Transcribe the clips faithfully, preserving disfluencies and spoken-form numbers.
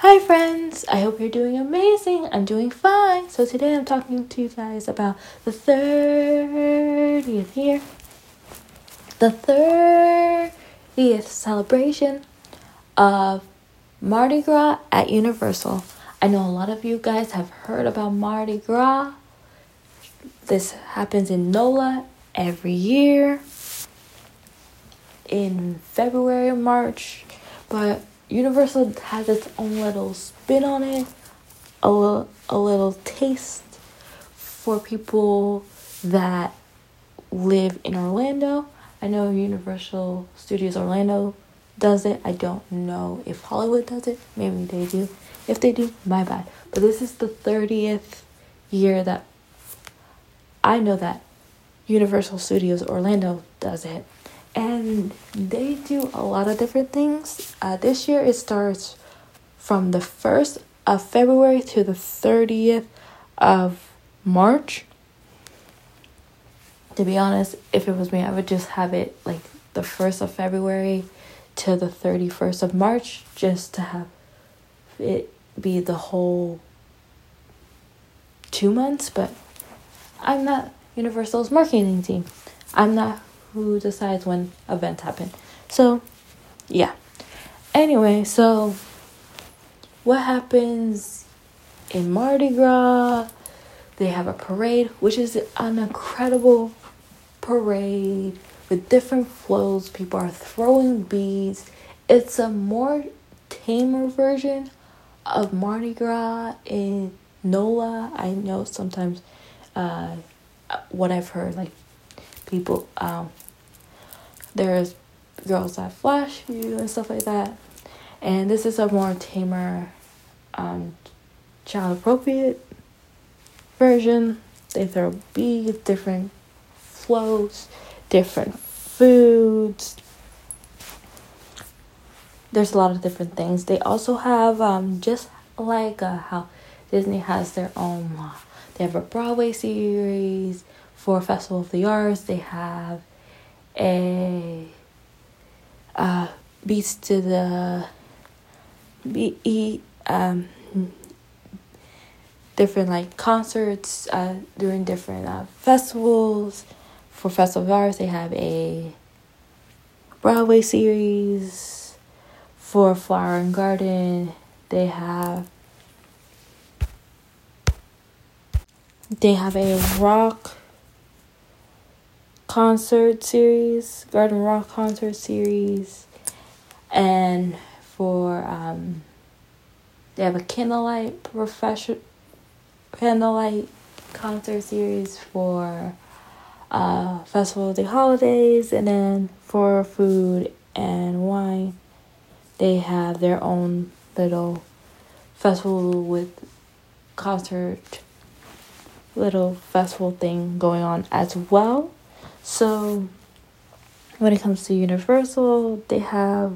Hi friends, I hope you're doing amazing. I'm doing fine. So today I'm talking to you guys about the thirtieth year, the thirtieth celebration of Mardi Gras at Universal. I know a lot of you guys have heard about Mardi Gras. This happens in NOLA every year in February or March, but Universal has its own little spin on it, a little, a little taste for people that live in Orlando. I know Universal Studios Orlando does it. I don't know if Hollywood does it. Maybe they do. If they do, my bad. But this is the thirtieth year that I know that Universal Studios Orlando does it. And they do a lot of different things. Uh, this year it starts from the first of February to the thirtieth of March. To be honest, if it was me, I would just have it like the first of February to the thirty-first of March, just to have it be the whole two months. But I'm not Universal's marketing team. I'm not who decides when events happen. So, yeah. Anyway, so what happens in Mardi Gras? They have a parade, which is an incredible parade with different flows. People are throwing beads. It's a more tamer version of Mardi Gras in NOLA. I know sometimes uh, what I've heard, like people, um, there's girls that flash you and stuff like that. And this is a more tamer, um, child appropriate version. They throw beads, different floats, different foods. There's a lot of different things. They also have, um, just like uh, how Disney has their own, uh, they have a Broadway series for Festival of the Arts. They have a uh, Beats to the Be um different like concerts uh during different uh, festivals. For Festival of Arts, they have a Broadway series. For Flower and Garden, they have they have a rock concert series, Garden Rock concert series. And for um they have a candlelight profession candlelight concert series for uh Festival of the Holidays. And then for food and wine, they have their own little festival with concert little festival thing going on as well. So when it comes to Universal, they have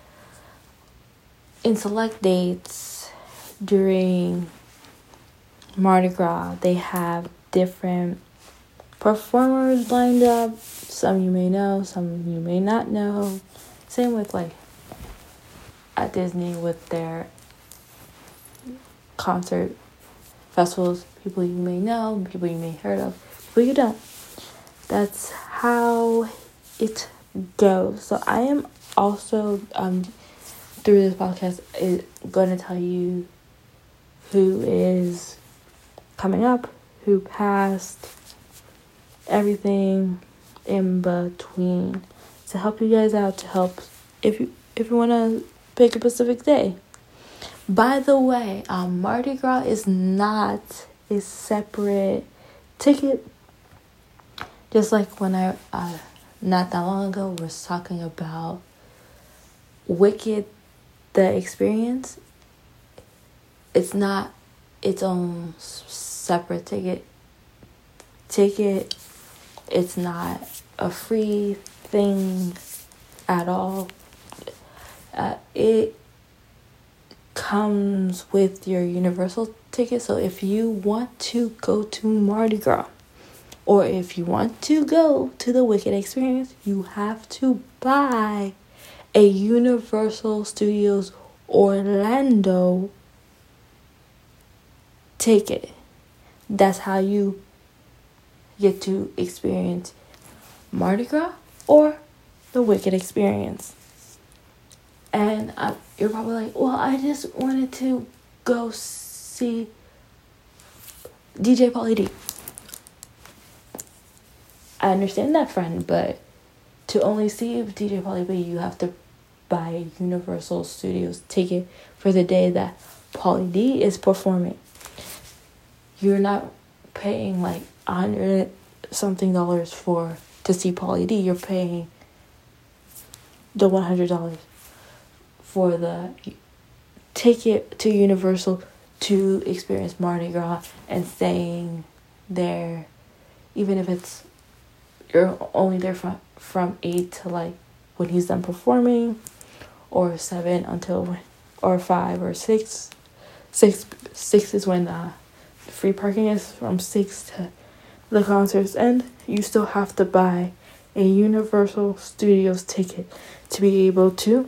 in select dates during Mardi Gras, they have different performers lined up. Some you may know, some you may not know. Same with like at Disney with their concert festivals. People you may know, people you may heard of, people you don't. That's how it goes. So I am also um through this podcast is going to tell you who is coming up, who passed, everything in between, to help you guys out, to help if you if you want to pick a specific day. By the way, um, Mardi Gras is not a separate ticket. Just like when I uh, not that long ago was talking about Wicked, the experience, it's not its own separate ticket. Ticket, it's not a free thing at all. Uh, it comes with your Universal ticket. So if you want to go to Mardi Gras, or if you want to go to the Wicked experience, you have to buy a Universal Studios Orlando ticket. That's how you get to experience Mardi Gras or the Wicked experience. And uh, you're probably like, well, I just wanted to go see D J Pauly D. I understand that, friend, but to only see D J Pauly D, you have to buy a Universal Studios ticket for the day that Pauly D is performing. You're not paying like a hundred something dollars for to see Pauly D. You're paying the one hundred dollars for the ticket to Universal to experience Mardi Gras and staying there, even if it's you're only there from from eight to like when he's done performing, or seven until or five or six. Six six is when uh, free parking is from six to the concerts end. You still have to buy a Universal Studios ticket to be able to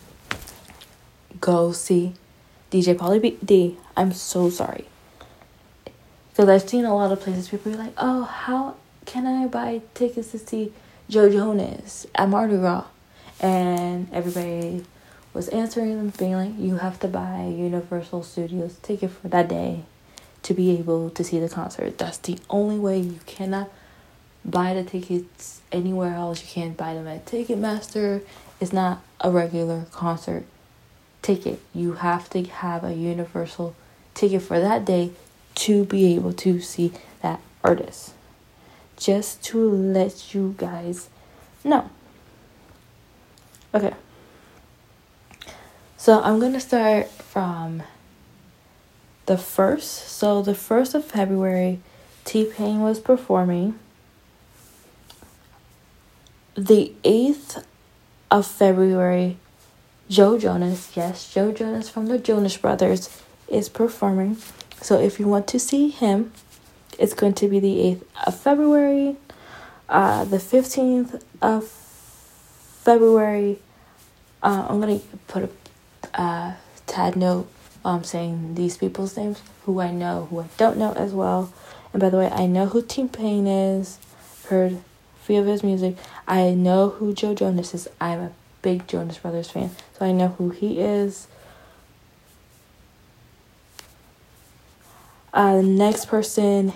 go see D J Pauly D. I'm so sorry. Because I've seen a lot of places people be like, oh, how can I buy tickets to see Joe Jonas at Mardi Gras? And everybody was answering them, being like, you have to buy a Universal Studios ticket for that day to be able to see the concert. That's the only way. You cannot buy the tickets anywhere else. You can't buy them at Ticketmaster. It's not a regular concert ticket. You have to have a Universal ticket for that day to be able to see that artist. Just to let you guys know. Okay. So I'm going to start from the first. So the first of February, T-Pain was performing. The eighth of February, Joe Jonas, yes, Joe Jonas from the Jonas Brothers is performing. So if you want to see him, it's going to be the eighth of February. Uh, the fifteenth of February, uh, I'm going to put a uh, tad note while I'm saying these people's names, who I know, who I don't know as well. And by the way, I know who T-Pain is, heard a few of his music. I know who Joe Jonas is. I'm a big Jonas Brothers fan, so I know who he is. Uh, the next person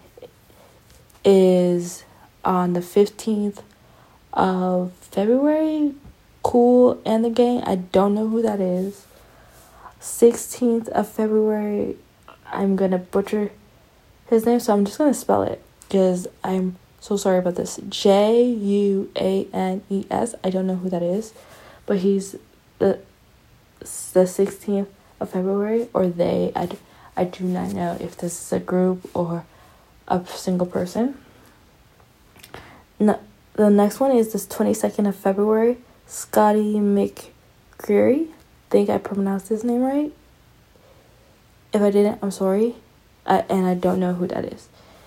is on the fifteenth of February, Kool and the Gang. I don't know who that is. sixteenth of February, I'm going to butcher his name, so I'm just going to spell it because I'm so sorry about this. J U A N E S. I don't know who that is, but he's the the sixteenth of February, or they. I, I do not know if this is a group or a single person. No, the next one is this twenty-second of February. Scotty McCreery. I think I pronounced his name right. If I didn't, I'm sorry. I, and I don't know who that is.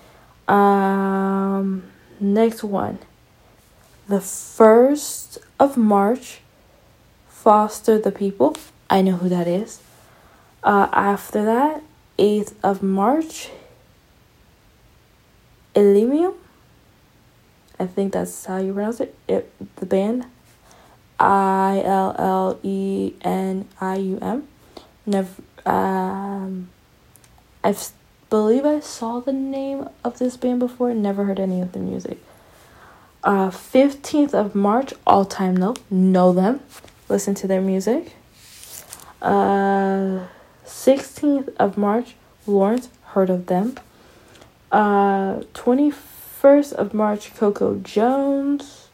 Um, next one. The first of March. Foster the People. I know who that is. Uh, after that, eighth of March. Illenium. I think that's how you pronounce it. it the band. I L L E N I U M. Never. Um, I believe I saw the name of this band before. Never heard any of the music. Uh, fifteenth of March. All Time Low. Know them. Listen to their music. Uh, sixteenth of March. Lawrence. Heard of them. Uh, twenty-first of March. Coco Jones.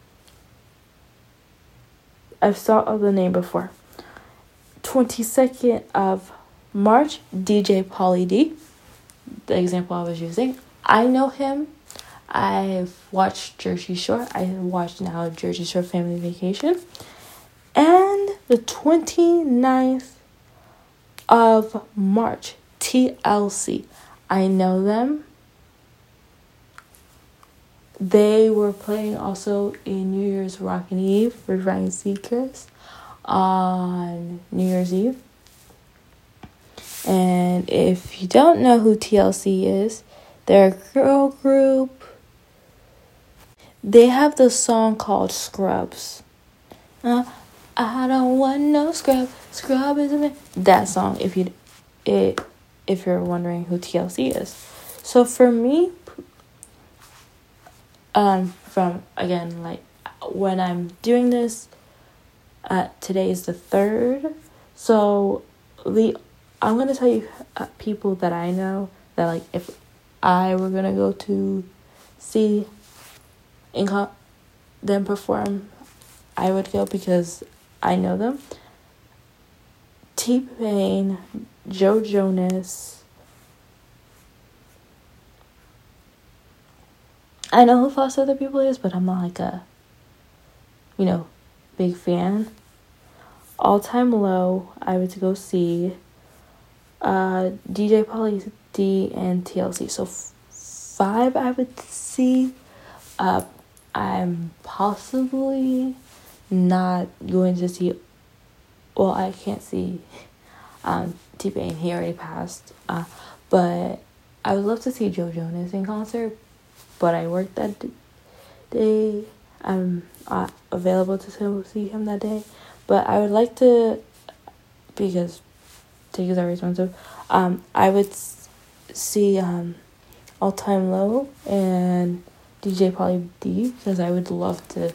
I've saw of the name before. twenty-second of March, D J Pauly D. The example I was using. I know him. I've watched Jersey Shore. I watched now Jersey Shore Family Vacation. And the twenty-ninth of March, T L C. I know them. They were playing also in New Year's Rockin' Eve with Ryan Seacrest on New Year's Eve. And if you don't know who T L C is, they're a girl group. They have the song called Scrubs. Uh, I don't want no scrub. Scrub is a man. That song, if you, it, if you're wondering who T L C is. So for me, um, from again, like when I'm doing this, uh, today is the third. So the I'm gonna tell you uh, people that I know that like if I were gonna go to see Inco- them perform, I would go because I know them. T-Pain, Joe Jonas. I know who Lost Other People is, but I'm not like a, you know, big fan. All Time Low, I would go see. Uh, D J Pauly D and T L C. So f- five I would see. Uh, I'm possibly not going to see. Well, I can't see um, T-Pain. He already passed. Uh, but I would love to see Joe Jonas in concert. But I worked that d- day. I'm uh, available to see him that day. But I would like to, because tickets are expensive, um, I would s- see um, All Time Low and D J Pauly D, because I would love to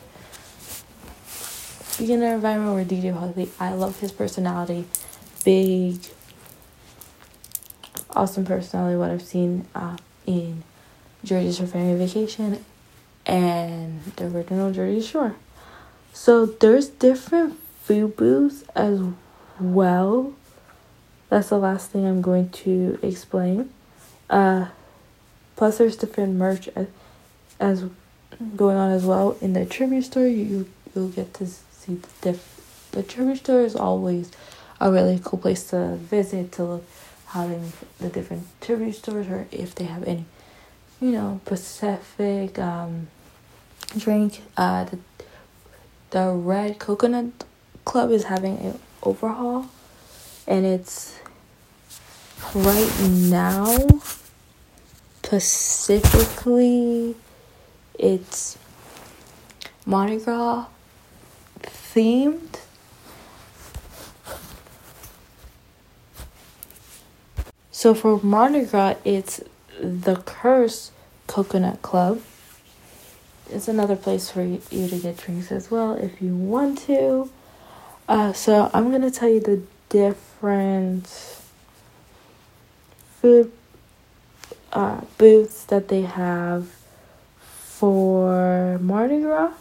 be in an environment where D J Pauly D, I love his personality, big, awesome personality, what I've seen uh, in Jersey Shore Family Vacation and the original Jersey Shore. So there's different food booths as well. That's the last thing I'm going to explain. Uh, plus, there's different merch as, as going on as well. In the tribute store, you you'll get to see the diff. The tribute store is always a really cool place to visit, to look how they make the different tribute stores, or if they have any, you know, Pacific um drink. Uh, the the Red Coconut Club is having an overhaul, and it's right now, specifically, it's Mardi Gras themed. So for Mardi Gras, it's the Curse Coconut Club. It's another place for you to get drinks as well if you want to. Uh, so I'm going to tell you the different food uh, booths that they have for Mardi Gras.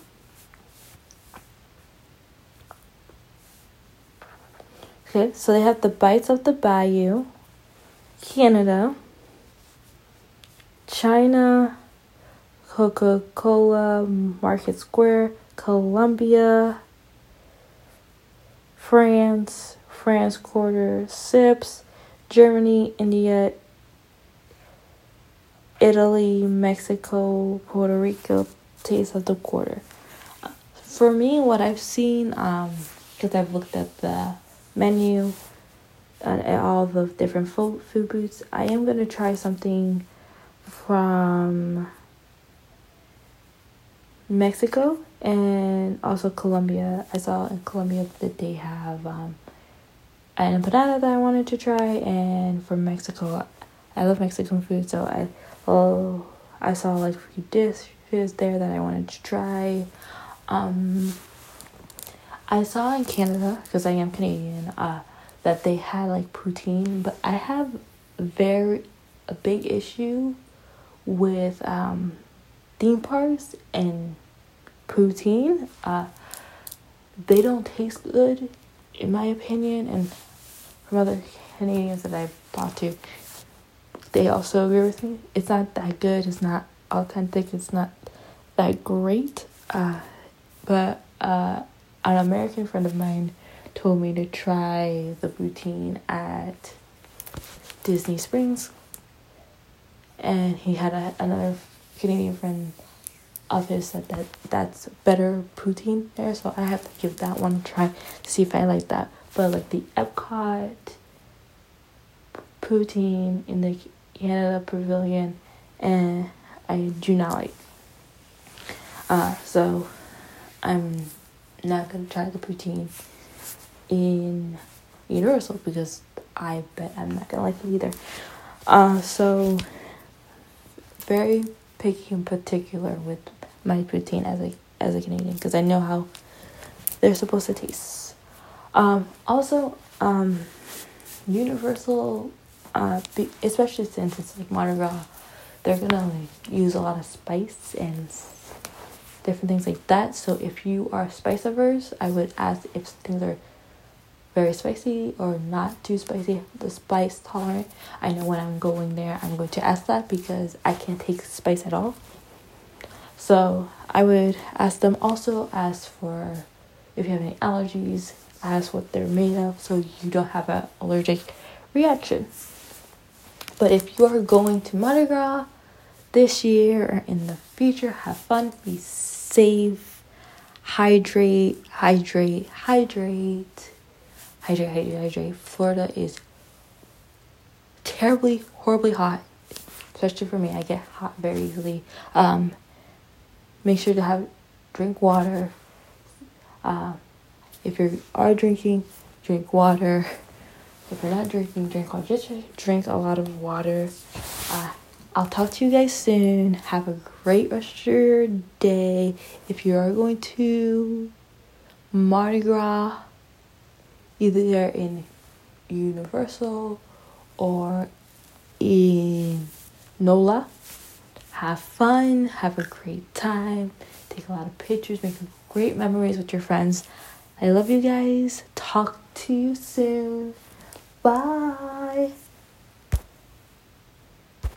Okay, so they have the Bites of the Bayou, Canada, China, Coca-Cola, Market Square, Colombia, France, France Quarter, Sips, Germany, India, Italy, Mexico, Puerto Rico, Taste of the Quarter. For me, what I've seen, um, because I've looked at the menu and all the different food, food booths, I am going to try something from Mexico and also Colombia. I saw in Colombia that they have um, an empanada that I wanted to try, and from Mexico, I love Mexican food, so I oh I saw like a few dishes there that I wanted to try. Um, I saw in Canada, because I am Canadian, uh, that they had like poutine, but I have very a big issue with um theme parks and poutine. Uh, they don't taste good, in my opinion, and from other Canadians that I've talked to, they also agree with me. It's not that good. It's not authentic. It's not that great. Uh, but uh, an American friend of mine told me to try the poutine at Disney Springs, and he had a, another Canadian friend of his said that that's better poutine there, so I have to give that one a try to see if I like that. But like the Epcot poutine in the Canada Pavilion, and I do not like. Uh, so I'm not gonna try the poutine in Universal because I bet I'm not gonna like it either. Uh, so very picky and particular with my poutine as a as a Canadian because I know how they're supposed to taste. Um, also, um, Universal, uh, be, especially since it's like Mardi Gras, they're gonna like use a lot of spice and different things like that. So if you are spice averse, I would ask if things are very spicy or not too spicy, the spice tolerant. I know when I'm going there, I'm going to ask that because I can't take spice at all. So I would ask them. Also ask for if you have any allergies, ask what they're made of so you don't have an allergic reaction. But if you are going to Mardi Gras this year or in the future, have fun, be safe, hydrate, hydrate, hydrate, hydrate, hydrate, hydrate. Florida is terribly, horribly hot, especially for me. I get hot very easily. Um, make sure to have drink water. Uh, if you are drinking, drink water. If you're not drinking, drink water. Just drink a lot of water. Uh, I'll talk to you guys soon. Have a great rest of your day. If you are going to Mardi Gras, either in Universal or in NOLA, have fun, have a great time, take a lot of pictures, make great memories with your friends. I love you guys. Talk to you soon. Bye.